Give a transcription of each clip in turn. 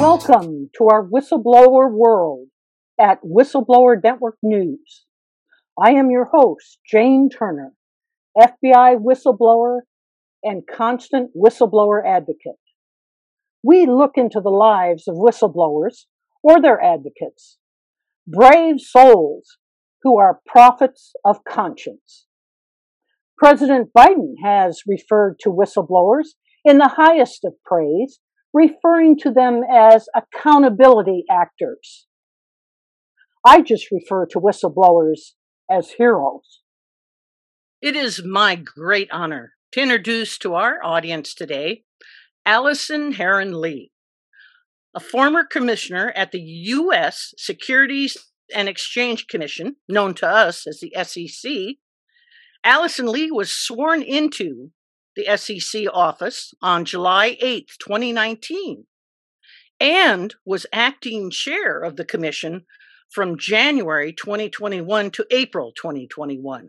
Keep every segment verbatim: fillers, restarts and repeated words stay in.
Welcome to our whistleblower world at Whistleblower Network News. I am your host, Jane Turner, F B I whistleblower and constant whistleblower advocate. We look into the lives of whistleblowers or their advocates, brave souls who are prophets of conscience. President Biden has referred to whistleblowers in the highest of praise, referring to them as accountability actors. I just refer to whistleblowers as heroes. It is my great honor to introduce to our audience today Allison Herron-Lee, a former commissioner at the U S Securities and Exchange Commission, known to us as the S E C. Allison Lee was sworn into the S E C office on July eighth, twenty nineteen, and was acting chair of the commission from January twenty twenty-one to April twenty twenty-one.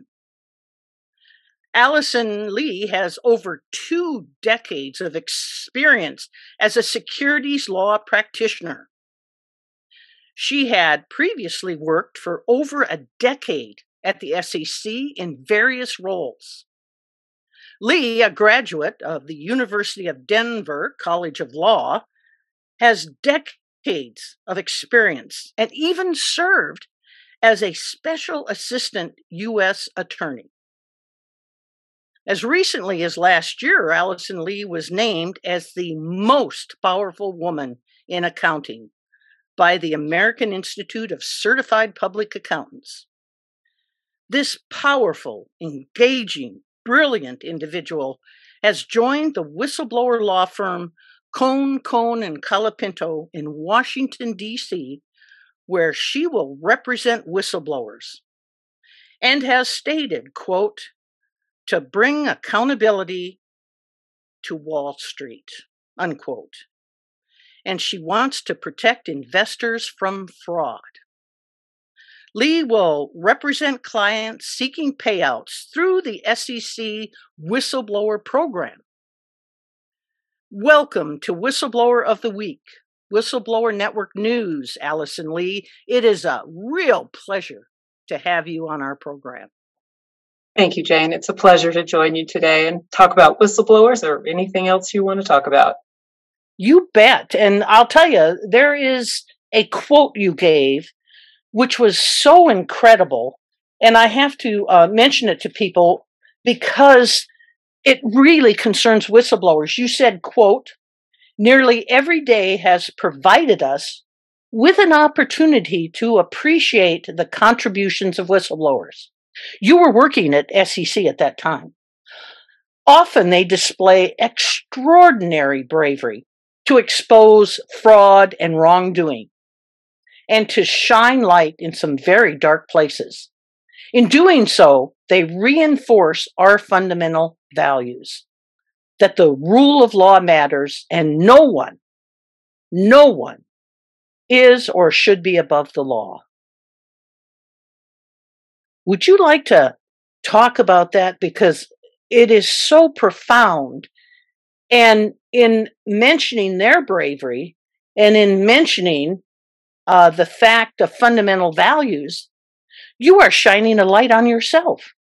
Allison Lee has over two decades of experience as a securities law practitioner. She had previously worked for over a decade at the S E C in various roles. Lee, a graduate of the University of Denver College of Law, has decades of experience and even served as a special assistant U S attorney. As recently as last year, Allison Lee was named as the most powerful woman in accounting by the American Institute of Certified Public Accountants. This powerful, engaging, brilliant individual has joined the whistleblower law firm Cohn, Cohn and Colapinto in Washington, D C, where she will represent whistleblowers, and has stated, quote, to bring accountability to Wall Street, unquote. And she wants to protect investors from fraud. Lee will represent clients seeking payouts through the S E C Whistleblower Program. Welcome to Whistleblower of the Week, Whistleblower Network News, Allison Lee. It is a real pleasure to have you on our program. Thank you, Jane. It's a pleasure to join you today and talk about whistleblowers or anything else you want to talk about. You bet. And I'll tell you, there is a quote you gave which was so incredible, and I have to uh, mention it to people because it really concerns whistleblowers. You said, quote, nearly every day has provided us with an opportunity to appreciate the contributions of whistleblowers. You were working at S E C at that time. Often they display extraordinary bravery to expose fraud and wrongdoing, and to shine light in some very dark places. In doing so, they reinforce our fundamental values, that the rule of law matters and no one, no one is or should be above the law. Would you like to talk about that? Because it is so profound. And in mentioning their bravery and in mentioning Uh, the fact of fundamental values, you are shining a light on yourself.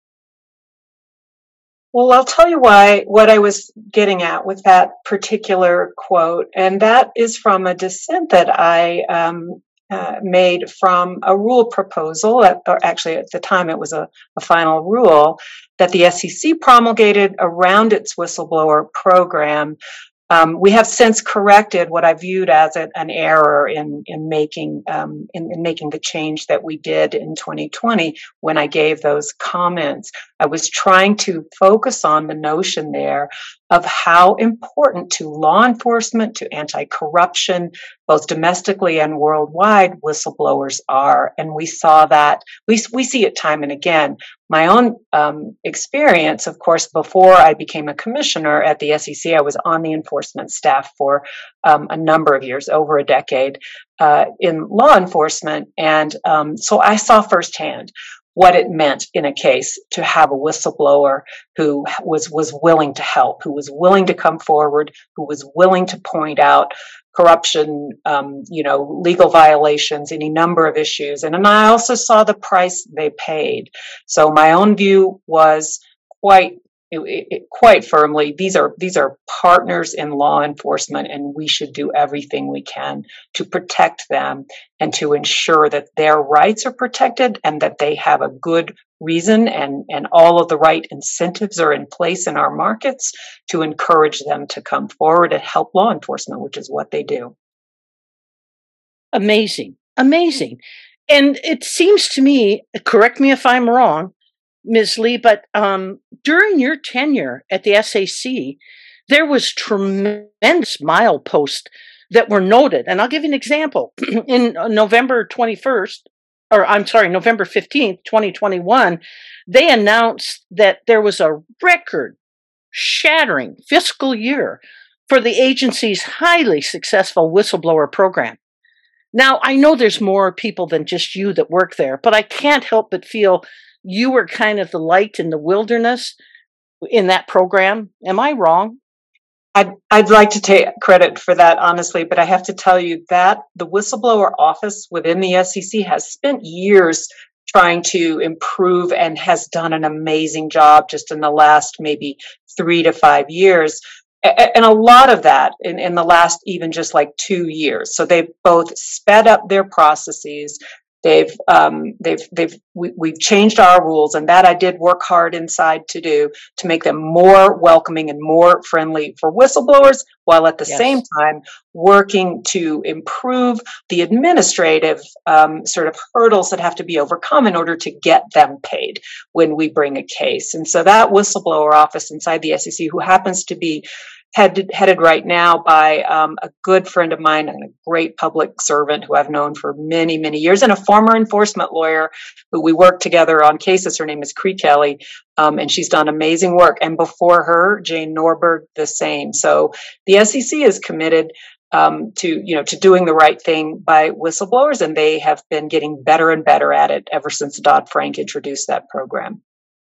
Well, I'll tell you why, what I was getting at with that particular quote, and that is from a dissent that I um, uh, made from a rule proposal, at, or actually at the time it was a, a final rule, that the S E C promulgated around its whistleblower program. Um, we have since corrected what I viewed as a, an error in in making um, in, in making the change that we did in twenty twenty when I gave those comments. I was trying to focus on the notion there of how important to law enforcement, to anti-corruption, both domestically and worldwide, whistleblowers are, and we saw that we we see it time and again. My own um, experience, of course, before I became a commissioner at the S E C, I was on the enforcement staff for um, a number of years, over a decade, uh, in law enforcement. And um, so I saw firsthand what it meant in a case to have a whistleblower who was, was willing to help, who was willing to come forward, who was willing to point out corruption, um, you know, legal violations, any number of issues. And, and I also saw the price they paid. So my own view was quite It, it, quite firmly, these are these are partners in law enforcement, and we should do everything we can to protect them and to ensure that their rights are protected and that they have a good reason and, and all of the right incentives are in place in our markets to encourage them to come forward and help law enforcement, which is what they do. Amazing. Amazing. And it seems to me, correct me if I'm wrong, Miz Lee, but um, during your tenure at the S A C, there was tremendous mileposts that were noted. And I'll give you an example. In November twenty-first, or I'm sorry, November fifteenth, twenty twenty-one, they announced that there was a record-shattering fiscal year for the agency's highly successful whistleblower program. Now, I know there's more people than just you that work there, but I can't help but feel you were kind of the light in the wilderness in that program. Am I wrong? I'd, I'd like to take credit for that, honestly, but I have to tell you that the whistleblower office within the S E C has spent years trying to improve and has done an amazing job just in the last maybe three to five years. And a lot of that in, in the last even just like two years. So they've both sped up their processes. They've, um, they've, they've, we, we've changed our rules, and that I did work hard inside to do to make them more welcoming and more friendly for whistleblowers, while at the yes. same time working to improve the administrative um, sort of hurdles that have to be overcome in order to get them paid when we bring a case. And so that whistleblower office inside the S E C, who happens to be Headed, headed right now by um, a good friend of mine and a great public servant who I've known for many, many years, and a former enforcement lawyer who we work together on cases. Her name is Cree Kelly, um, and she's done amazing work. And before her, Jane Norberg, the same. So the S E C is committed um, to, you know, to doing the right thing by whistleblowers, and they have been getting better and better at it ever since Dodd-Frank introduced that program.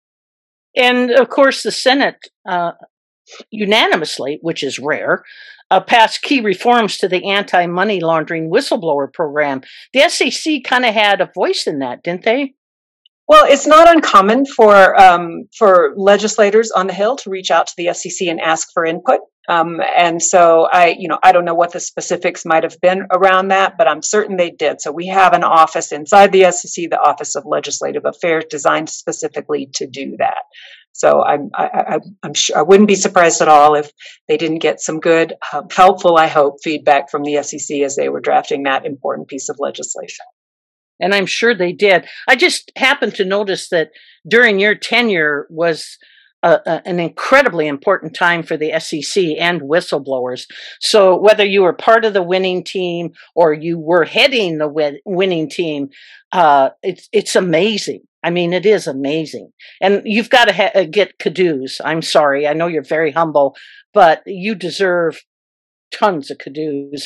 And of course, the Senate Uh... unanimously, which is rare, uh, passed key reforms to the anti-money laundering whistleblower program. The S E C kind of had a voice in that, didn't they? Well, it's not uncommon for um, for legislators on the Hill to reach out to the S E C and ask for input. Um, and so I, you know, I don't know what the specifics might have been around that, but I'm certain they did. So we have an office inside the S E C, the Office of Legislative Affairs, designed specifically to do that. So I'm, I, I, I'm sure I wouldn't be surprised at all if they didn't get some good, uh, helpful, I hope, feedback from the S E C as they were drafting that important piece of legislation. And I'm sure they did. I just happened to notice that during your tenure was a, a, an incredibly important time for the S E C and whistleblowers. So whether you were part of the winning team or you were heading the win- winning team, uh, it's it's amazing. I mean, it is amazing. And you've got to ha- get kudos. I'm sorry. I know you're very humble, but you deserve tons of kudos.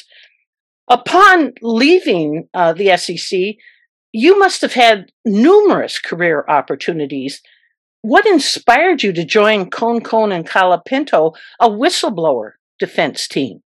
Upon leaving uh, the S E C, you must have had numerous career opportunities. What inspired you to join Cone Cone and Colapinto, a whistleblower defense team?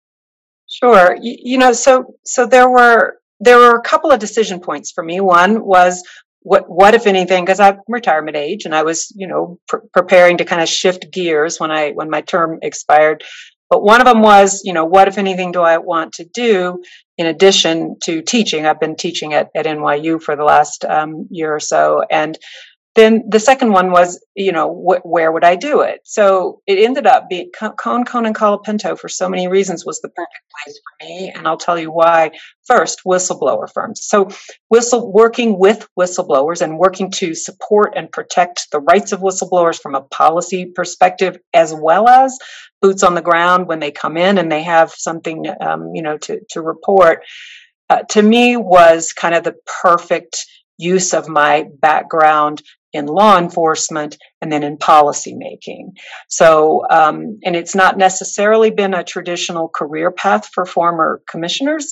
Sure. You, you know, so so there were there were a couple of decision points for me. One was what what if anything, because I'm retirement age and I was, you know, pr- preparing to kind of shift gears when I when my term expired. But one of them was, you know, what if anything do I want to do in addition to teaching? I've been teaching at, at N Y U for the last um, year or so. And then the second one was, you know, wh- where would I do it? So it ended up being Cone, Cone, and Colapinto for so many reasons was the perfect place for me. And I'll tell you why. First, whistleblower firms. So whistle working with whistleblowers and working to support and protect the rights of whistleblowers from a policy perspective, as well as boots on the ground when they come in and they have something, um, you know, to, to report, uh, to me was kind of the perfect use of my background in law enforcement and then in policy making. So, um, and it's not necessarily been a traditional career path for former commissioners,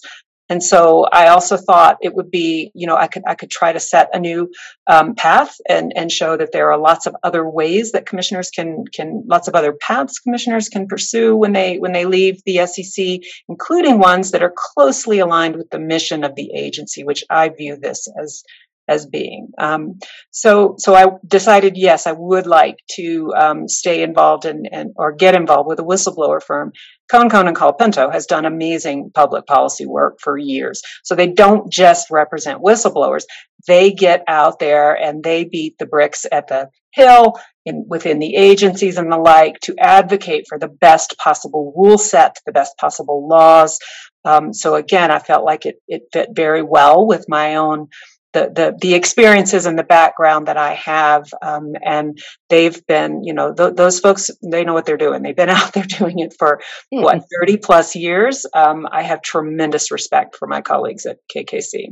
And so I also thought it would be, you know, I could I could try to set a new um, path and and show that there are lots of other ways that commissioners can can lots of other paths commissioners can pursue when they when they leave the S E C, including ones that are closely aligned with the mission of the agency, which I view this as as being. Um, so, so I decided, yes, I would like to um, stay involved in, and or get involved with a whistleblower firm. Cohn, Cohn and Colapinto has done amazing public policy work for years. So they don't just represent whistleblowers; they get out there and they beat the bricks at the hill in, within the agencies and the like to advocate for the best possible rule set, the best possible laws. Um, so again, I felt like it it fit very well with my own. The, the the experiences and the background that I have, um, and they've been, you know, th- those folks, they know what they're doing. They've been out there doing it for mm-hmm. what thirty plus years. Um, I have tremendous respect for my colleagues at K K C.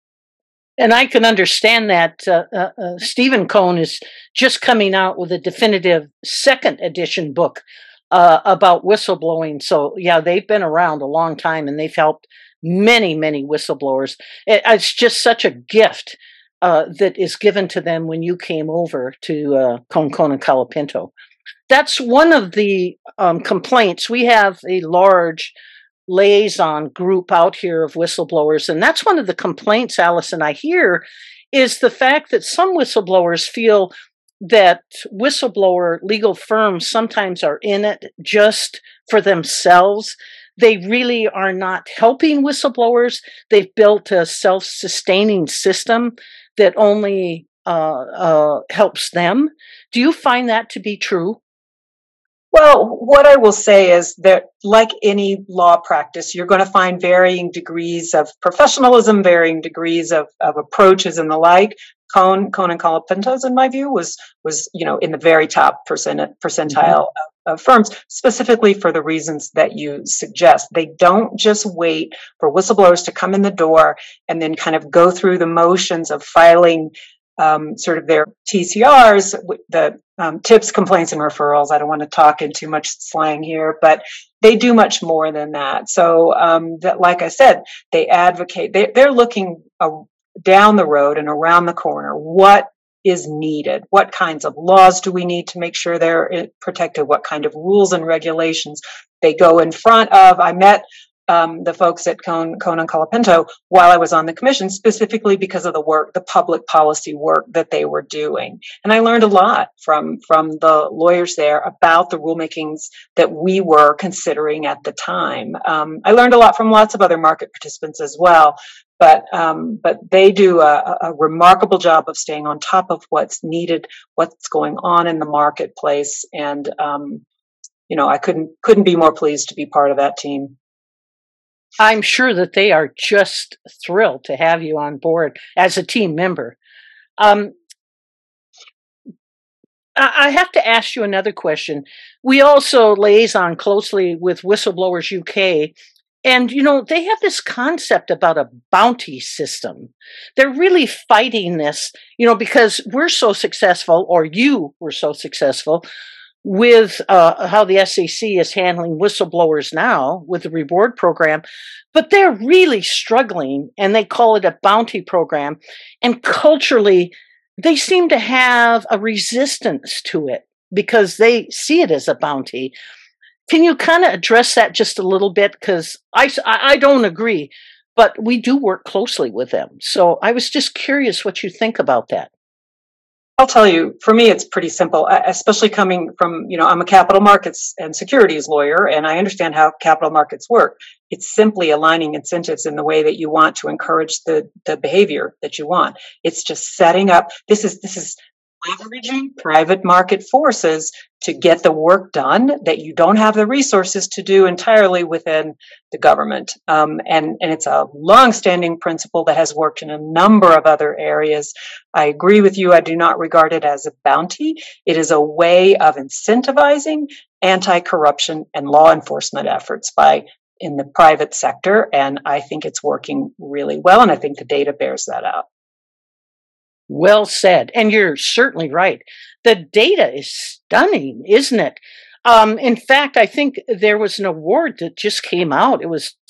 And I can understand that. Uh, uh, uh, Stephen Cohn is just coming out with a definitive second edition book uh, about whistleblowing. So yeah, they've been around a long time, and they've helped many, many whistleblowers. It, it's just such a gift uh, that is given to them when you came over to uh, Cohn, Cohn and Colapinto. That's one of the um, complaints. We have a large liaison group out here of whistleblowers, and that's one of the complaints, Allison, I hear, is the fact that some whistleblowers feel that whistleblower legal firms sometimes are in it just for themselves. They really are not helping whistleblowers. They've built a self-sustaining system that only uh, uh, helps them. Do you find that to be true? Well, what I will say is that, like any law practice, you're going to find varying degrees of professionalism, varying degrees of, of approaches and the like. Cohn, Cohn and Colapinto's, in my view, was was you know in the very top percent, percentile mm-hmm. of, of firms, specifically for the reasons that you suggest. They don't just wait for whistleblowers to come in the door and then kind of go through the motions of filing um, sort of their T C Rs, the um, tips, complaints, and referrals. I don't want to talk in too much slang here, but they do much more than that. So, um, that, like I said, they advocate. They, they're looking uh, down the road and around the corner. What is needed? What kinds of laws do we need to make sure they're protected? What kind of rules and regulations they go in front of? I met um, the folks at Cohn, Cohn and Colapinto while I was on the commission, specifically because of the work, the public policy work that they were doing. And I learned a lot from, from the lawyers there about the rulemakings that we were considering at the time. Um, I learned a lot from lots of other market participants as well. But um, but they do a, a remarkable job of staying on top of what's needed, what's going on in the marketplace, and um, you know I couldn't couldn't be more pleased to be part of that team. I'm sure that they are just thrilled to have you on board as a team member. Um, I have to ask you another question. We also liaison closely with Whistleblowers U K. And, you know, they have this concept about a bounty system. They're really fighting this, you know, because we're so successful, or you were so successful, with uh, how the S E C is handling whistleblowers now with the reward program. But they're really struggling, and they call it a bounty program. And culturally, they seem to have a resistance to it because they see it as a bounty. Can you kind of address that just a little bit? Because I, I don't agree, but we do work closely with them. So I was just curious what you think about that. I'll tell you, for me, it's pretty simple, especially coming from, you know, I'm a capital markets and securities lawyer, and I understand how capital markets work. It's simply aligning incentives in the way that you want to encourage the, the behavior that you want. It's just setting up, this is, this is, leveraging private market forces to get the work done that you don't have the resources to do entirely within the government. Um, and, and it's a long-standing principle that has worked in a number of other areas. I agree with you. I do not regard it as a bounty. It is a way of incentivizing anti-corruption and law enforcement efforts by in the private sector. And I think it's working really well. And I think the data bears that out. Well said. And you're certainly right. The data is stunning, isn't it? Um, in fact, I think there was an award that just came out. It was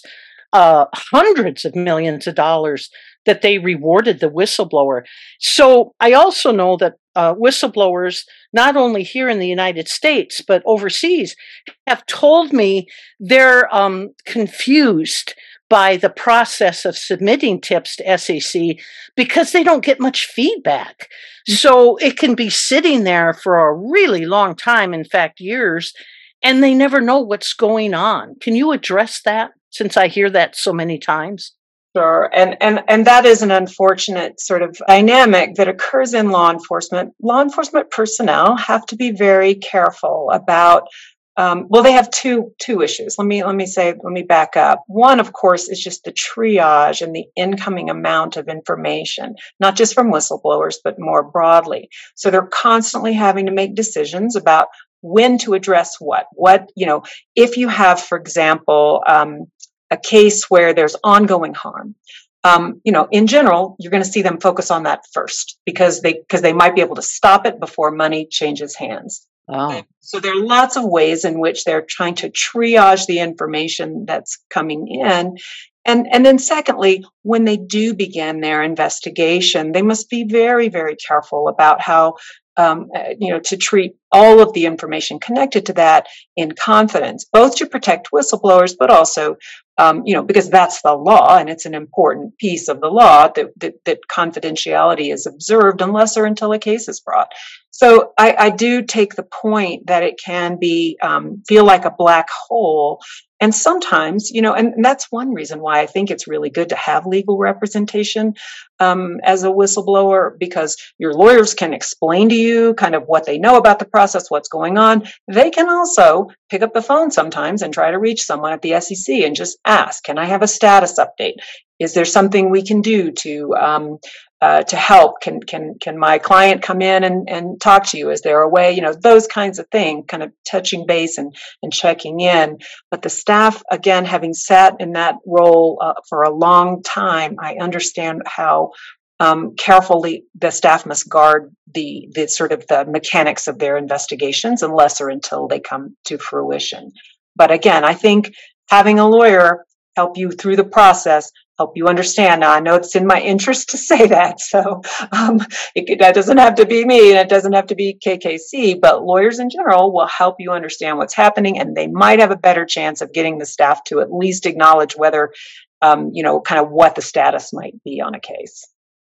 uh, hundreds of millions of dollars that they rewarded the whistleblower. So I also know that uh, whistleblowers, not only here in the United States, but overseas, have told me they're um, confused by the process of submitting tips to S E C because they don't get much feedback. So it can be sitting there for a really long time, in fact, years, and they never know what's going on. Can you address that, since I hear that so many times? Sure. And, and, and that is an unfortunate sort of dynamic that occurs in law enforcement. Law enforcement personnel have to be very careful about Um, well, they have two two issues. Let me let me say let me back up. One, of course, is just the triage and the incoming amount of information, not just from whistleblowers, but more broadly. So they're constantly having to make decisions about when to address what. What you know, if you have, for example, um, a case where there's ongoing harm. Um, you know, in general, you're going to see them focus on that first because they because they might be able to stop it before money changes hands. Oh. So there are lots of ways in which they're trying to triage the information that's coming in. And, and then secondly, when they do begin their investigation, they must be very, very careful about how, um, you know, to treat all of the information connected to that in confidence, both to protect whistleblowers, but also, um, you know, because that's the law and it's an important piece of the law that, that, that confidentiality is observed unless or until a case is brought. So I, I do take the point that it can be um, feel like a black hole. And sometimes, you know, and, and that's one reason why I think it's really good to have legal representation um, as a whistleblower, because your lawyers can explain to you kind of what they know about the process, what's going on. They can also pick up the phone sometimes and try to reach someone at the S E C and just ask, can I have a status update? Is there something we can do to um, uh, to help? Can can can my client come in and, and talk to you? Is there a way? You know, those kinds of things, kind of touching base and, and checking in. But the staff, again, having sat in that role uh, for a long time, I understand how um, carefully the staff must guard the the sort of the mechanics of their investigations unless or until they come to fruition. But again, I think having a lawyer help you through the process, help you understand. Now, I know it's in my interest to say that, so um, it, that doesn't have to be me, and it doesn't have to be K K C, but lawyers in general will help you understand what's happening, and they might have a better chance of getting the staff to at least acknowledge whether, um, you know, kind of what the status might be on a case.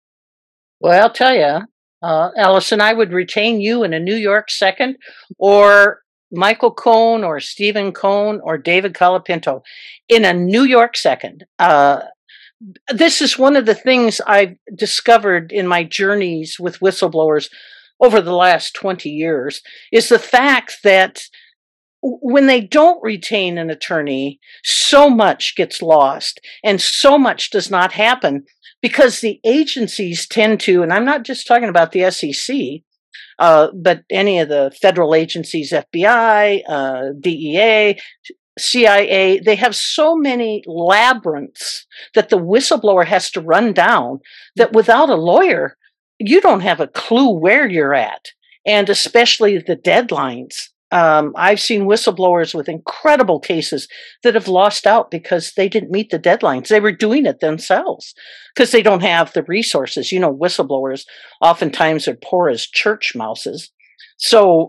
Well, I'll tell you, uh, Allison, I would retain you in a New York second, or Michael Cohn or Stephen Cohn or David Colapinto in a New York second. Uh, this is one of the things I've discovered in my journeys with whistleblowers over the last twenty years, is the fact that when they don't retain an attorney, so much gets lost and so much does not happen because the agencies tend to, and I'm not just talking about the S E C, Uh, but any of the federal agencies, F B I, uh, D E A, C I A, they have so many labyrinths that the whistleblower has to run down that without a lawyer, you don't have a clue where you're at, and especially the deadlines. Um, I've seen whistleblowers with incredible cases that have lost out because they didn't meet the deadlines. They were doing it themselves because they don't have the resources. You know, whistleblowers oftentimes are poor as church mouses. So,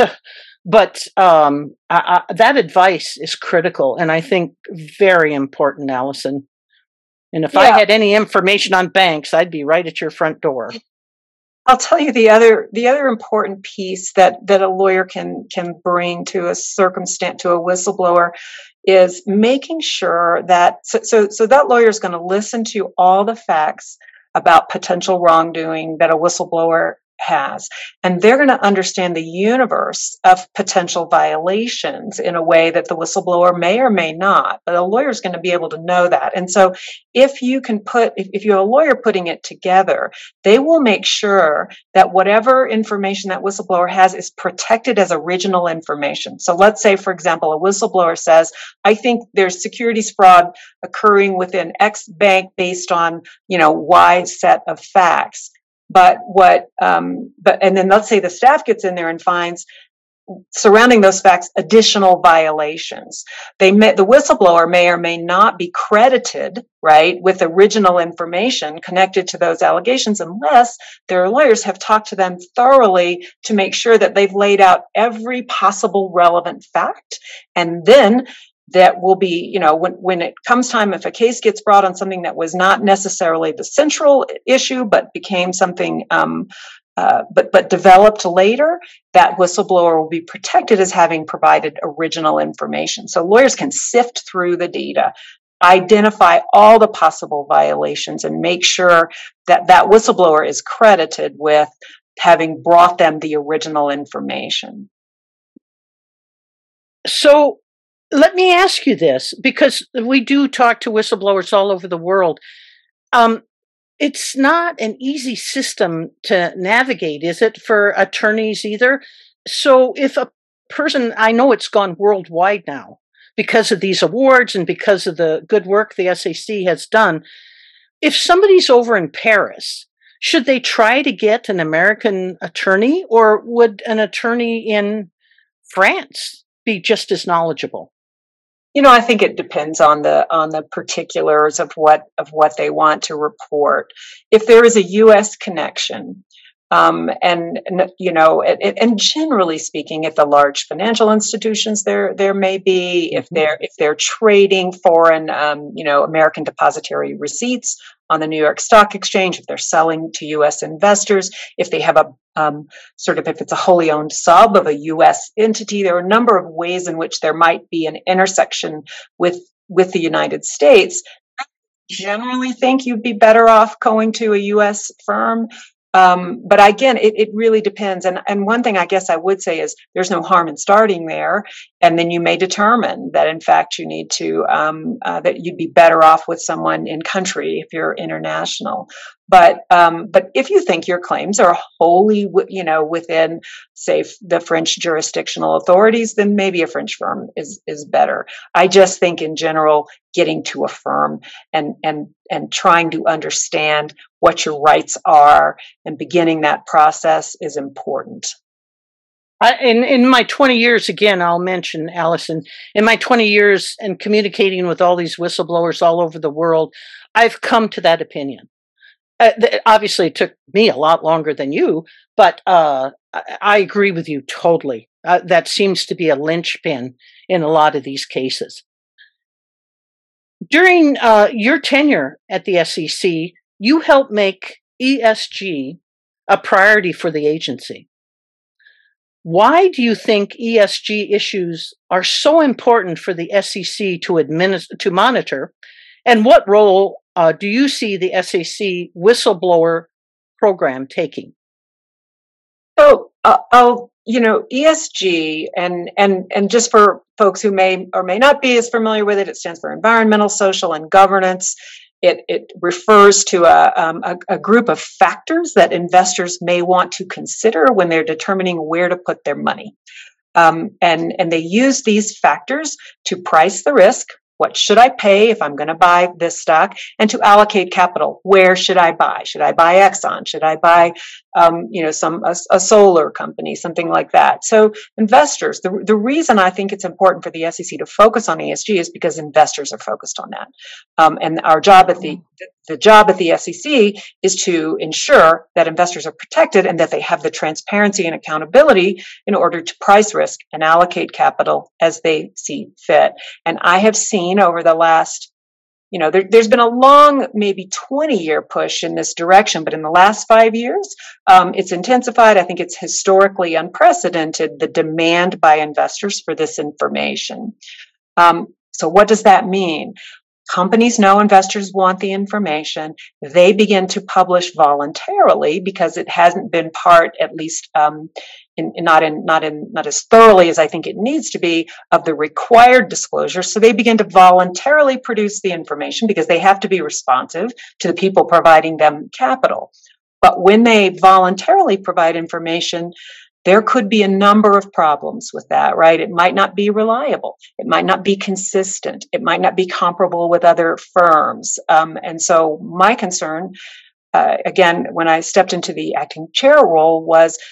but um, I, I, that advice is critical and I think very important, Allison. And if yeah. I had any information on banks, I'd be right at your front door. I'll tell you the other the other important piece that that a lawyer can can bring to a circumstance, to a whistleblower, is making sure that so so, so that lawyer is going to listen to all the facts about potential wrongdoing that a whistleblower has, and they're going to understand the universe of potential violations in a way that the whistleblower may or may not, but a lawyer is going to be able to know that. And so if you can put, if, if you have a lawyer putting it together, they will make sure that whatever information that whistleblower has is protected as original information. So let's say, for example, a whistleblower says, I think there's securities fraud occurring within X bank based on, you know, Y set of facts. But what, um, but, and then let's say the staff gets in there and finds, surrounding those facts, additional violations. They may, the whistleblower may or may not be credited, right, with original information connected to those allegations unless their lawyers have talked to them thoroughly to make sure that they've laid out every possible relevant fact. And then that will be, you know, when, when it comes time, if a case gets brought on something that was not necessarily the central issue, but became something, um, uh, but, but developed later, that whistleblower will be protected as having provided original information. So lawyers can sift through the data, identify all the possible violations, and make sure that that whistleblower is credited with having brought them the original information. So, let me ask you this, because we do talk to whistleblowers all over the world. Um, it's not an easy system to navigate, is it, for attorneys either? So if a person, I know it's gone worldwide now because of these awards and because of the good work the S E C has done. If somebody's over in Paris, should they try to get an American attorney, or would an attorney in France be just as knowledgeable? You know, I think it depends on the on the particulars of what of what they want to report. If there is a U S connection, um, and, and you know, and, and generally speaking, at the large financial institutions, there there may be if they're if they're trading foreign, um, you know, American depository receipts on the New York Stock Exchange, if they're selling to U S investors, if they have a um, sort of, if it's a wholly owned sub of a U S entity, there are a number of ways in which there might be an intersection with, with the United States. I generally think you'd be better off going to a U S firm. Um, but again, it, it really depends. And, and one thing I guess I would say is there's no harm in starting there. And then you may determine that, in fact, you need to, um, uh, that you'd be better off with someone in country if you're international. But, um, but if you think your claims are wholly, you know, within, say, the French jurisdictional authorities, then maybe a French firm is, is better. I just think in general, getting to a firm and, and, and trying to understand what your rights are and beginning that process is important. I, in, in my twenty years, again, I'll mention, Allison, in my twenty years and communicating with all these whistleblowers all over the world, I've come to that opinion. Uh, th- obviously, it took me a lot longer than you, but uh, I, I agree with you totally. Uh, that seems to be a linchpin in a lot of these cases. During uh, your tenure at the S E C, you helped make E S G a priority for the agency. Why do you think E S G issues are so important for the S E C to administer, to monitor, and what role uh, do you see the S E C whistleblower program taking? So, uh, I'll, you know, E S G, and and and just for folks who may or may not be as familiar with it, it stands for environmental, social, and governance. It it refers to a, um, a a group of factors that investors may want to consider when they're determining where to put their money, um, and and they use these factors to price the risk. What should I pay if I'm going to buy this stock? And to allocate capital. Where should I buy? Should I buy Exxon? Should I buy, um, you know, some a, a solar company, something like that? So investors, the the reason I think it's important for the S E C to focus on E S G is because investors are focused on that. Um, and our job at the the job at the S E C is to ensure that investors are protected and that they have the transparency and accountability in order to price risk and allocate capital as they see fit. And I have seen over the last, you know, there, there's been a long, maybe twenty year push in this direction, but in the last five years, um, it's intensified. I think it's historically unprecedented, the demand by investors for this information. Um, so what does that mean? Companies know investors want the information. They begin to publish voluntarily because it hasn't been part, at least um, in, in not in not in not as thoroughly as I think it needs to be, of the required disclosure. So they begin to voluntarily produce the information because they have to be responsive to the people providing them capital. But when they voluntarily provide information, there could be a number of problems with that, right? It might not be reliable. It might not be consistent. It might not be comparable with other firms. Um, and so my concern, uh, again, when I stepped into the acting chair role was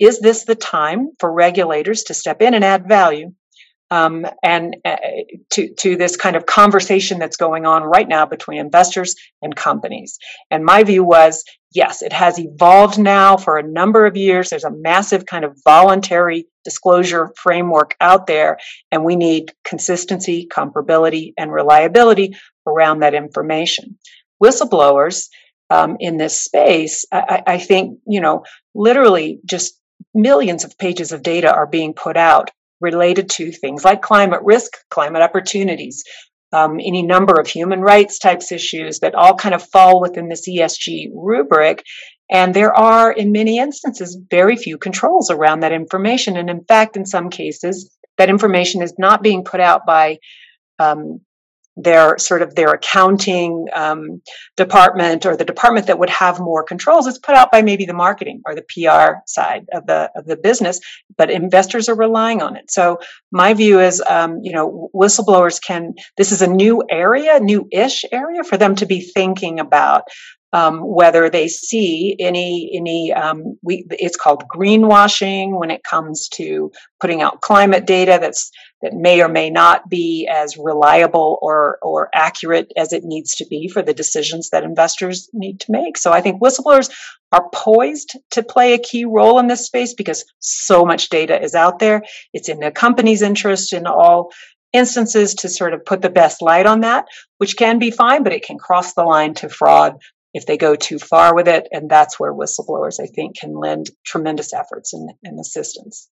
is this the time for regulators to step in and add value? Um, and uh, to, to this kind of conversation that's going on right now between investors and companies. And my view was, yes, it has evolved now for a number of years. There's a massive kind of voluntary disclosure framework out there, and we need consistency, comparability, and reliability around that information. Whistleblowers um, in this space, I, I think, you know, literally just millions of pages of data are being put out related to things like climate risk, climate opportunities, um, any number of human rights types issues that all kind of fall within this E S G rubric. And there are, in many instances, very few controls around that information. And in fact, in some cases, that information is not being put out by um, their sort of their accounting um, department or the department that would have more controls. It's put out by maybe the marketing or the P R side of the of the business, but investors are relying on it. So my view is, um, you know, whistleblowers can. This is a new area, new-ish area for them to be thinking about. Um, whether they see any, any, um, we, it's called greenwashing when it comes to putting out climate data that's, that may or may not be as reliable or, or accurate as it needs to be for the decisions that investors need to make. So I think whistleblowers are poised to play a key role in this space because so much data is out there. It's in the company's interest in all instances to sort of put the best light on that, which can be fine, but it can cross the line to fraud if they go too far with it. And that's where whistleblowers, I think, can lend tremendous efforts and, and assistance.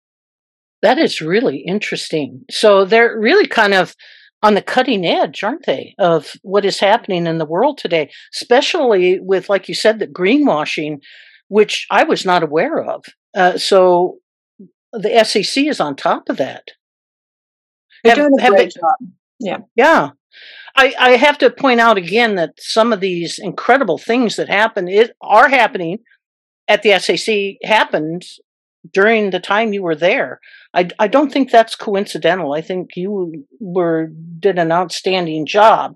That is really interesting. So they're really kind of on the cutting edge, aren't they, of what is happening in the world today, especially with, like you said, the greenwashing, which I was not aware of. Uh, so the S E C is on top of that. They're have, doing a great they, job. Yeah. Yeah. I, I have to point out again that some of these incredible things that happen is, are happening at the S E C happened during the time you were there. I, I don't think that's coincidental. I think you were did an outstanding job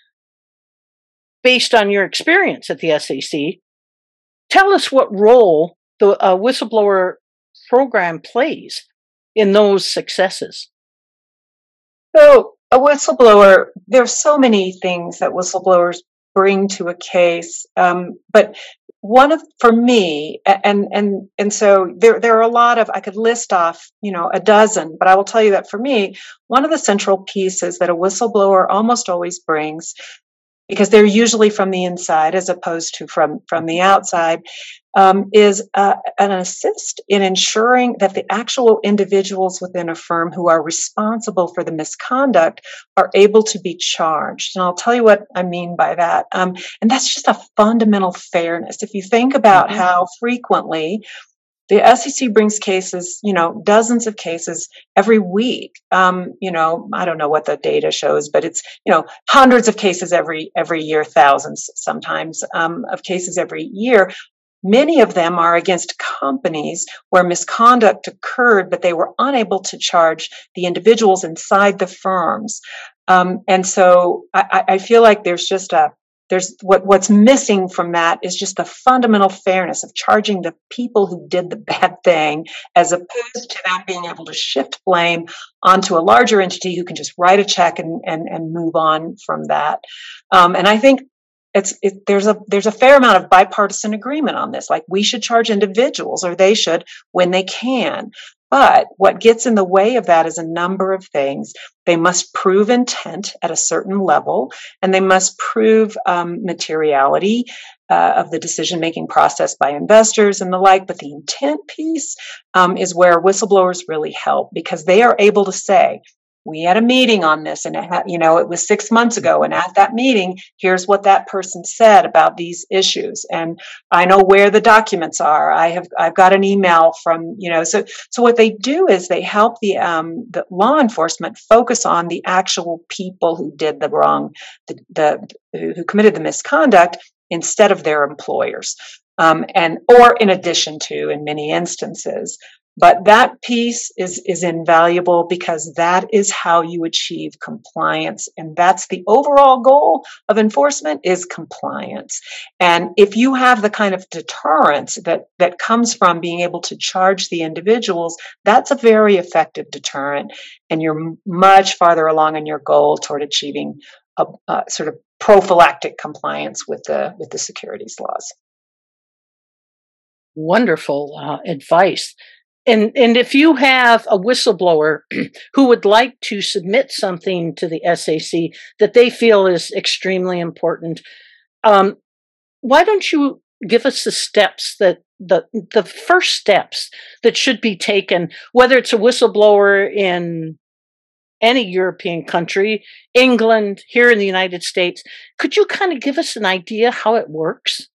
based on your experience at the S E C. Tell us what role the uh, whistleblower program plays in those successes. So a whistleblower, there's so many things that whistleblowers bring to a case, um, but one of, for me, and and and so there there are a lot of, I could list off, you know, a dozen, but I will tell you that for me, one of the central pieces that a whistleblower almost always brings, because they're usually from the inside as opposed to from from the outside, um, is uh, an assist in ensuring that the actual individuals within a firm who are responsible for the misconduct are able to be charged. And I'll tell you what I mean by that. Um, and that's just a fundamental fairness. If you think about mm-hmm. how frequently the S E C brings cases, you know, dozens of cases every week. Um, you know, I don't know what the data shows, but it's, you know, hundreds of cases every every year, thousands sometimes um, of cases every year. Many of them are against companies where misconduct occurred, but they were unable to charge the individuals inside the firms. Um, and so I, I feel like there's just a There's what, what's missing from that is just the fundamental fairness of charging the people who did the bad thing, as opposed to them being able to shift blame onto a larger entity who can just write a check and, and, and move on from that. Um, and I think it's, it, there's a, there's a fair amount of bipartisan agreement on this. Like, we should charge individuals, or they should, when they can. But what gets in the way of that is a number of things. They must prove intent at a certain level, and they must prove um, materiality uh, of the decision-making process by investors and the like. But the intent piece um, is where whistleblowers really help, because they are able to say, we had a meeting on this, and it had, you know, it was six months ago, and at that meeting, here's what that person said about these issues, and I know where the documents are. I have, I've got an email from, you know, so so what they do is they help the um, the law enforcement focus on the actual people who did the wrong, the, the who committed the misconduct, instead of their employers, um, and or in addition to, in many instances. But that piece is, is invaluable because that is how you achieve compliance. And that's the overall goal of enforcement is compliance. And if you have the kind of deterrence that, that comes from being able to charge the individuals, that's a very effective deterrent. And you're much farther along in your goal toward achieving a, a sort of prophylactic compliance with the, with the securities laws. Wonderful uh, advice. And and if you have a whistleblower who would like to submit something to the S A C that they feel is extremely important, um, why don't you give us the steps that the the first steps that should be taken, whether it's a whistleblower in any European country, England, here in the United States? Could you kind of give us an idea how it works?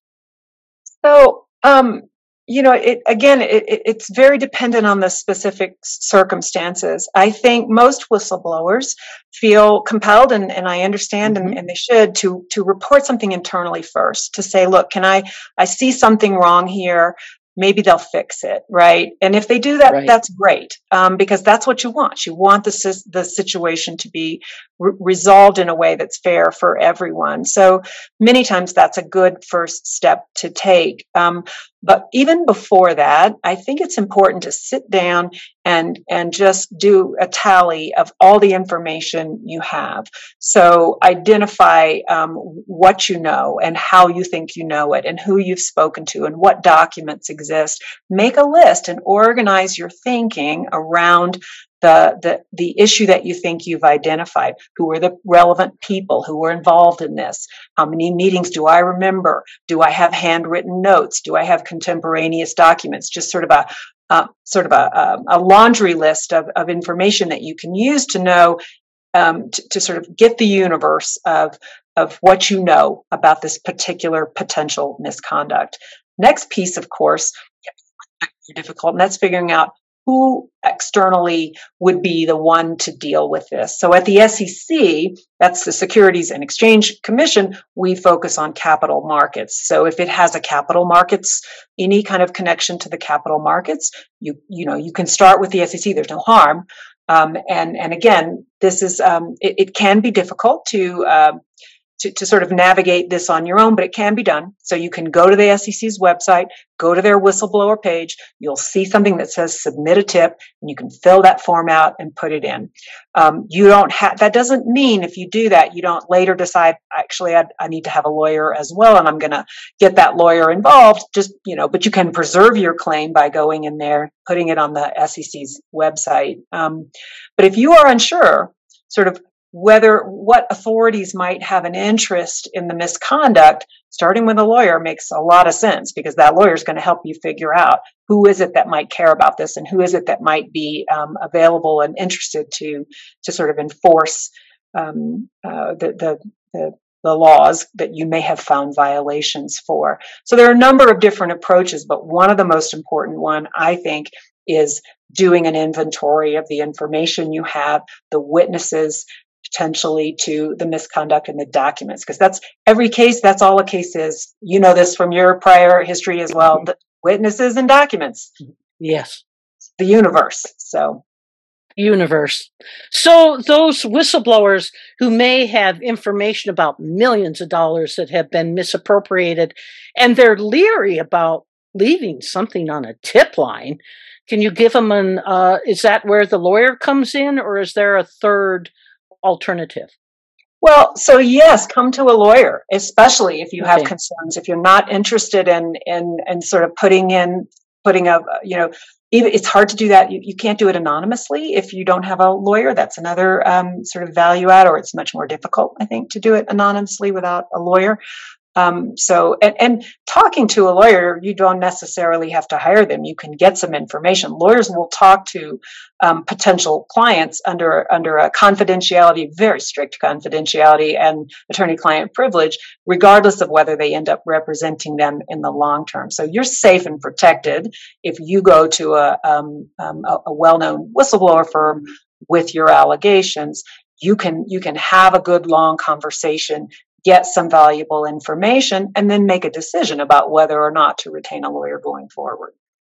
So, um, you know, it, again, it, it's very dependent on the specific circumstances. I think most whistleblowers feel compelled, and, and I understand, mm-hmm. and, and they should, to to report something internally first, to say, look, can I, I see something wrong here. Maybe they'll fix it, right? And if they do that, right. that's great, um, because that's what you want. You want the the situation to be re- resolved in a way that's fair for everyone. So many times that's a good first step to take. Um, but even before that, I think it's important to sit down and and just do a tally of all the information you have. So identify um, what you know and how you think you know it and who you've spoken to and what documents exist. Make a list and organize your thinking around the, the, the issue that you think you've identified. Who are the relevant people who were involved in this? How many meetings do I remember? Do I have handwritten notes? Do I have contemporaneous documents? Just sort of a Uh, sort of a, a, a laundry list of, of information that you can use to know, um, to, to sort of get the universe of, of what you know about this particular potential misconduct. Next piece, of course, difficult, and that's figuring out who externally would be the one to deal with this. So at the S E C, that's the Securities and Exchange Commission, we focus on capital markets. So if it has a capital markets, any kind of connection to the capital markets, you you know, you can start with the S E C. There's no harm. Um, and, and again, this is, um, it, it can be difficult to, um, To, to sort of navigate this on your own, but it can be done. So you can go to the S E C's website, go to their whistleblower page. You'll see something that says submit a tip, and you can fill that form out and put it in. Um, you don't have, that doesn't mean if you do that, you don't later decide, actually, I, I need to have a lawyer as well, and I'm going to get that lawyer involved. Just, you know, but you can preserve your claim by going in there, putting it on the S E C's website. Um, but if you are unsure, sort of, whether what authorities might have an interest in the misconduct, starting with a lawyer makes a lot of sense, because that lawyer is going to help you figure out who is it that might care about this and who is it that might be um, available and interested to to sort of enforce um, uh, the, the the the laws that you may have found violations for. So there are a number of different approaches, but one of the most important one, I think, is doing an inventory of the information you have, the witnesses, potentially to the misconduct in the documents, because that's every case. That's all a case is. You know this from your prior history as well. The witnesses and documents. Yes. The universe. So. Universe. So those whistleblowers who may have information about millions of dollars that have been misappropriated, and they're leery about leaving something on a tip line, can you give them an, uh, is that where the lawyer comes in, or is there a third alternative? Well, so yes, come to a lawyer, especially if you Okay. have concerns. If you're not interested in in in sort of putting in putting a you know, even, it's hard to do that. You, you can't do it anonymously if you don't have a lawyer. That's another um, sort of value add, or it's much more difficult, I think, to do it anonymously without a lawyer. Um, so, and, and talking to a lawyer, you don't necessarily have to hire them. You can get some information. Lawyers will talk to um, potential clients under under a confidentiality, very strict confidentiality and attorney-client privilege, regardless of whether they end up representing them in the long term. So you're safe and protected if you go to a, um, um, a, a well-known whistleblower firm with your allegations. You can you can have a good long conversation, get some valuable information, and then make a decision about whether or not to retain a lawyer going forward.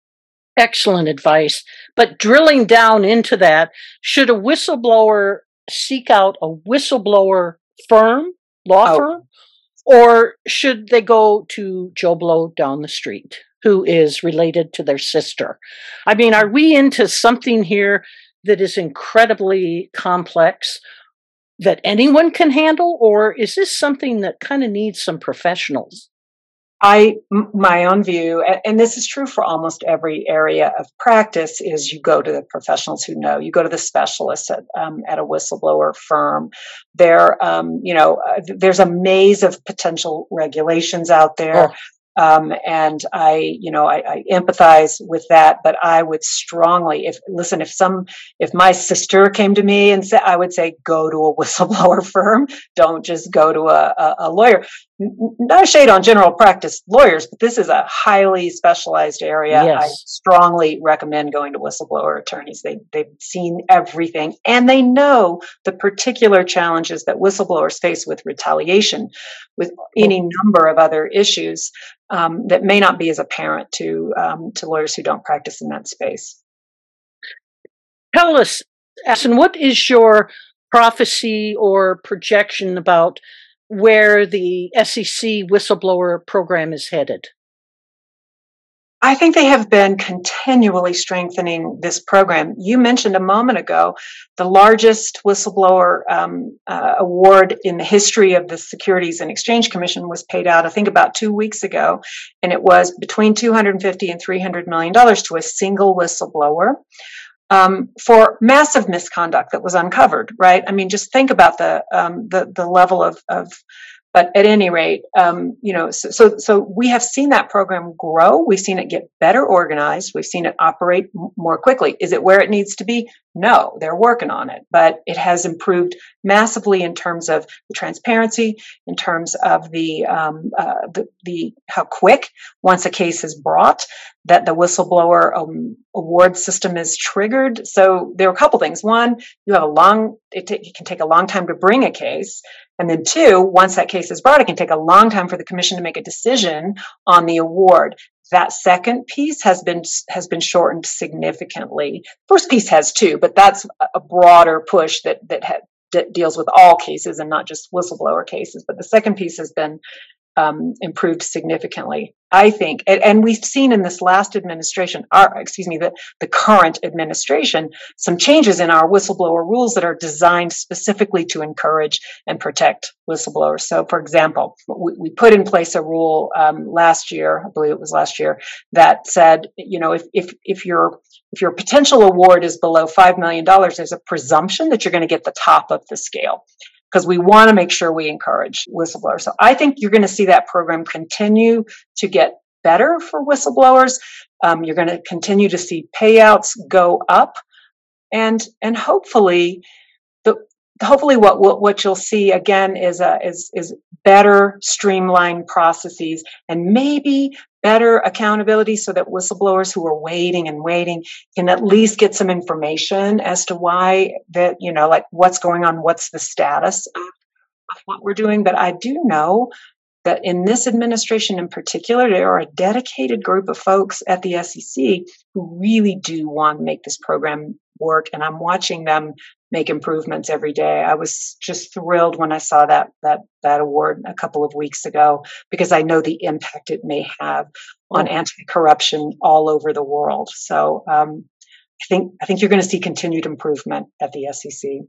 Excellent advice. But drilling down into that, should a whistleblower seek out a whistleblower firm, law Oh. firm, or should they go to Joe Blow down the street, who is related to their sister? I mean, are we into something here that is incredibly complex that anyone can handle, or is this something that kind of needs some professionals? I, m- my own view, a- and this is true for almost every area of practice, is you go to the professionals who know. You go to the specialists at um, at a whistleblower firm. There, um, you know, uh, there's a maze of potential regulations out there. Oh, Um, and I, you know, I, I empathize with that, but I would strongly, if, listen, if some, if my sister came to me and said, I would say, go to a whistleblower firm. Don't just go to a, a, a lawyer. N- n- No shade on general practice lawyers, but this is a highly specialized area. I yes. strongly recommend going to whistleblower attorneys. They, they've seen everything and they know the particular challenges that whistleblowers face with retaliation, with any Oh, number of other issues um, that may not be as apparent to um, to lawyers who don't practice in that space. tell us, Asin, what is your prophecy or projection about where the S E C whistleblower program is headed? I think they have been continually strengthening this program. You mentioned a moment ago the largest whistleblower um, uh, award in the history of the Securities and Exchange Commission was paid out, I think, about two weeks ago, and it was between two hundred fifty and three hundred million dollars to a single whistleblower. Um, for massive misconduct that was uncovered, right? I mean, just think about the um, the the level of of. But at any rate, um, you know, so, so so we have seen that program grow. We've seen it get better organized. We've seen it operate m- more quickly. Is it where it needs to be? No, they're working on it, but it has improved massively in terms of the transparency, in terms of the um, uh, the, the how quick once a case is brought that the whistleblower um, award system is triggered. So there are a couple things. One, you have a long, it, ta- it can take a long time to bring a case. And then two, once that case is brought, it can take a long time for the commission to make a decision on the award. That second piece has been has been shortened significantly. First piece has too, but that's a broader push that that, ha- that deals with all cases and not just whistleblower cases. But the second piece has been um, improved significantly, I think. And, and we've seen in this last administration, our, excuse me, the, the current administration, some changes in our whistleblower rules that are designed specifically to encourage and protect whistleblowers. So, for example, we, we put in place a rule um, last year, I believe it was last year, that said, you know, if if if your if your potential award is below five million dollars, there's a presumption that you're going to get the top of the scale, because we want to make sure we encourage whistleblowers. So I think you're going to see that program continue to get better for whistleblowers. Um, you're going to continue to see payouts go up, and and hopefully the hopefully what what, what you'll see again is a, is is better streamlined processes and maybe better accountability, so that whistleblowers who are waiting and waiting can at least get some information as to why that, you know, like what's going on, what's the status of, of what we're doing. But I do know that in this administration in particular, there are a dedicated group of folks at the S E C who really do want to make this program work. And I'm watching them make improvements every day. I was just thrilled when I saw that that that award a couple of weeks ago, because I know the impact it may have on Oh, anti-corruption all over the world. So um, I think I think you're going to see continued improvement at the S E C.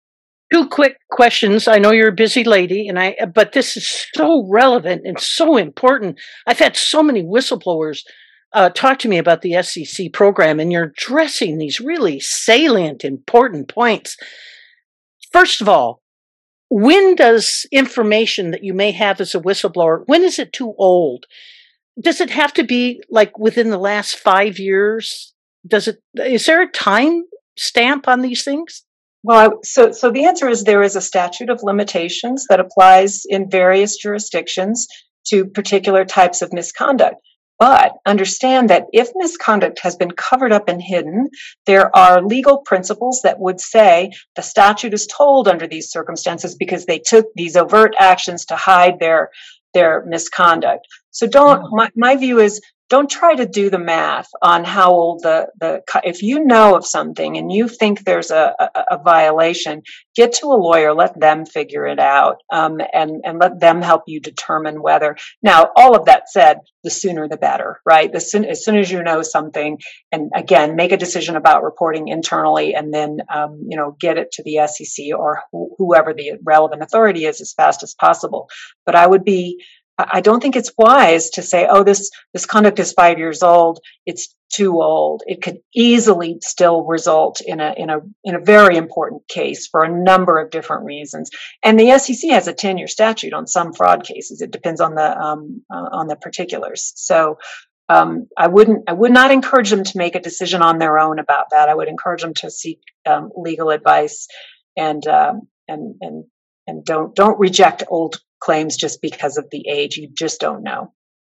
two quick questions. I know you're a busy lady, and I but this is so relevant and so important. I've had so many whistleblowers uh, talk to me about the S E C program, and you're addressing these really salient, important points. First of all, when does information that you may have as a whistleblower, when is it too old? Does it have to be like within the last five years? Does it? Is there a time stamp on these things? Well, I, so so the answer is there is a statute of limitations that applies in various jurisdictions to particular types of misconduct. But understand that if misconduct has been covered up and hidden, there are legal principles that would say the statute is told under these circumstances because they took these overt actions to hide their their misconduct. So don't, Oh, my, my view is don't try to do the math on how old the, the, if you know of something and you think there's a, a, a violation, get to a lawyer, let them figure it out, um, and, and let them help you determine whether. Now, all of that said, the sooner the better, right? The soon, as soon as you know something, and again, make a decision about reporting internally, and then, um, you know, get it to the S E C or wh- whoever the relevant authority is as fast as possible. But I would be, I don't think it's wise to say, oh, this, this conduct is five years old. It's too old. It could easily still result in a, in a, in a very important case for a number of different reasons. And the S E C has a ten year statute on some fraud cases. It depends on the, um, uh, on the particulars. So, um, I wouldn't, I would not encourage them to make a decision on their own about that. I would encourage them to seek, um, legal advice and, um, and, and, and don't, don't reject old claims just because of the age. You just don't know.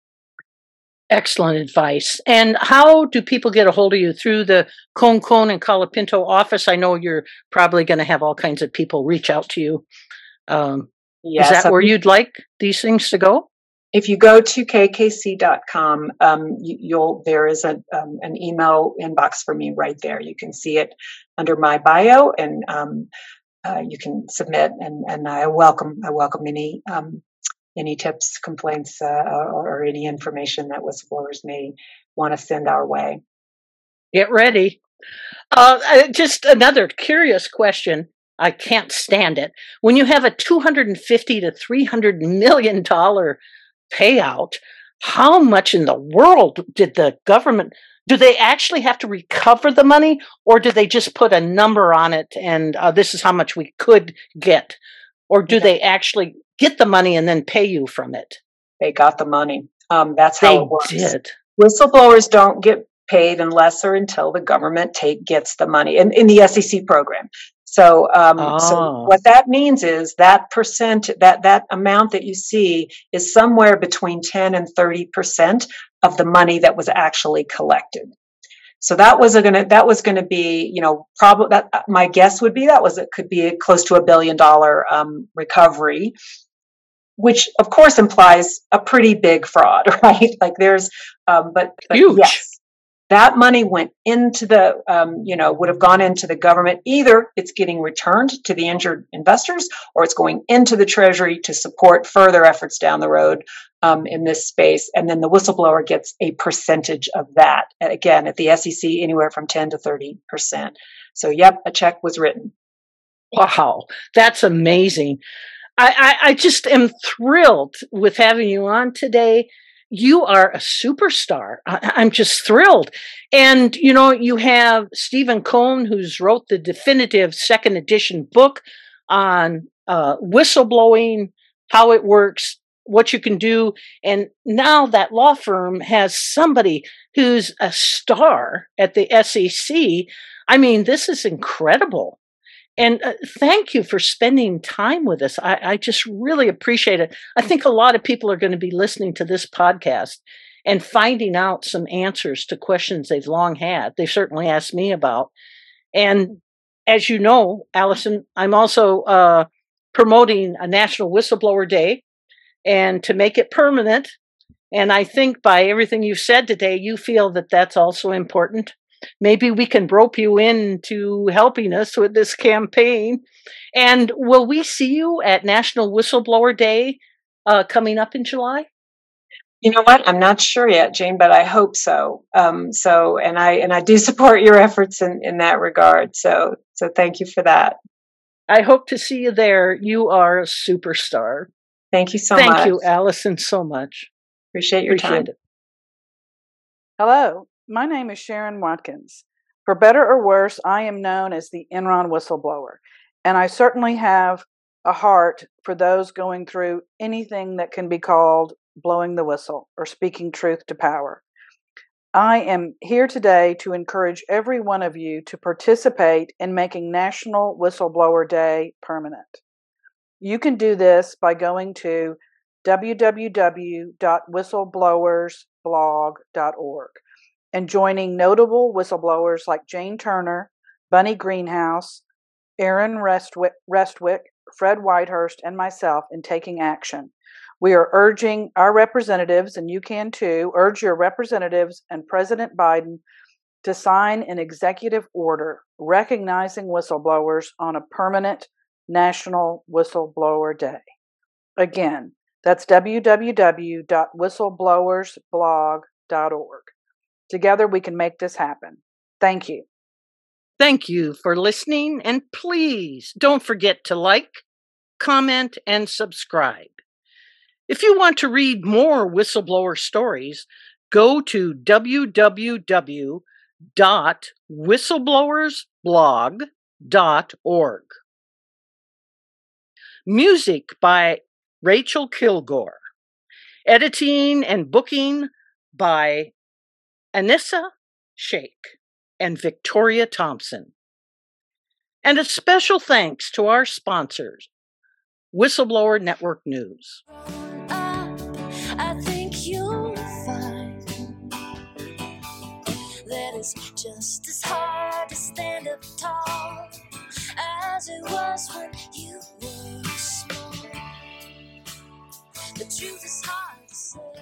Excellent advice. And how do people get a hold of you? Through the Concon and Colapinto office? I know you're probably going to have all kinds of people reach out to you. Um, yes, is that where you'd like these things to go? If you go to k k c dot com, um, you, you'll there is a, um, an email inbox for me right there. You can see it under my bio, and um, uh, you can submit. And, and I welcome I welcome any um, any tips, complaints, uh, or, or any information that whistleblowers may want to send our way. Get ready. Uh, just another curious question. I can't stand it. When you have a two hundred fifty to three hundred million dollars payout, how much in the world did the government, do they actually have to recover the money, or do they just put a number on it and uh, this is how much we could get? Or do yeah. they actually get the money and then pay you from it? They got the money. Um, that's how they it works. Did. Whistleblowers don't get paid unless or until the government take gets the money in, in the S E C program. So, um, oh. so what that means is that percent, that that amount that you see is somewhere between ten and thirty percent of the money that was actually collected. So that was going to that was going to be, you know, probably that my guess would be that was it could be close to a billion dollar um, recovery, which of course implies a pretty big fraud, right? Like there's, um, but, but huge. Yes, that money went into the, um, you know, would have gone into the government. Either it's getting returned to the injured investors, or it's going into the Treasury to support further efforts down the road um, in this space. And then the whistleblower gets a percentage of that. And again, at the S E C, anywhere from ten to thirty percent. So, yep, a check was written. Wow, that's amazing. I, I, I just am thrilled with having you on today. You are a superstar. I, I'm just thrilled. And, you know, you have Stephen Cohn, who's wrote the definitive second edition book on uh, whistleblowing, how it works, what you can do. And now that law firm has somebody who's a star at the S E C. I mean, this is incredible. And uh, thank you for spending time with us. I, I just really appreciate it. I think a lot of people are going to be listening to this podcast and finding out some answers to questions they've long had. They've certainly asked me about. And as you know, Allison, I'm also uh, promoting a National Whistleblower Day, and to make it permanent. And I think by everything you've said today, you feel that that's also important. Maybe we can rope you into helping us with this campaign. And will we see you at National Whistleblower Day uh, coming up in July? You know what? I'm not sure yet, Jane, but I hope so. Um, so, and I and I do support your efforts in, in that regard. So, so thank you for that. I hope to see you there. You are a superstar. Thank you so thank much. Thank you, Allison, so much. Appreciate your Appreciate time. It. Hello. My name is Sharon Watkins. For better or worse, I am known as the Enron whistleblower, and I certainly have a heart for those going through anything that can be called blowing the whistle or speaking truth to power. I am here today to encourage every one of you to participate in making National Whistleblower Day permanent. You can do this by going to w w w dot whistleblowers blog dot org. and joining notable whistleblowers like Jane Turner, Bunny Greenhouse, Aaron Restwick, Restwick Fred Whitehurst, and myself in taking action. We are urging our representatives, and you can too, urge your representatives and President Biden to sign an executive order recognizing whistleblowers on a permanent National Whistleblower Day. Again, that's w w w dot whistleblowers blog dot org. Together we can make this happen. Thank you. Thank you for listening, and please don't forget to like, comment, and subscribe. If you want to read more whistleblower stories, go to w w w dot whistleblowers blog dot org. Music by Rachel Kilgore. Editing and booking by Anissa Sheikh and Victoria Thompson. And a special thanks to our sponsors, Whistleblower Network News. I think you'll find that it's just as hard to stand up tall as it was when you were small. The truth is hard to say.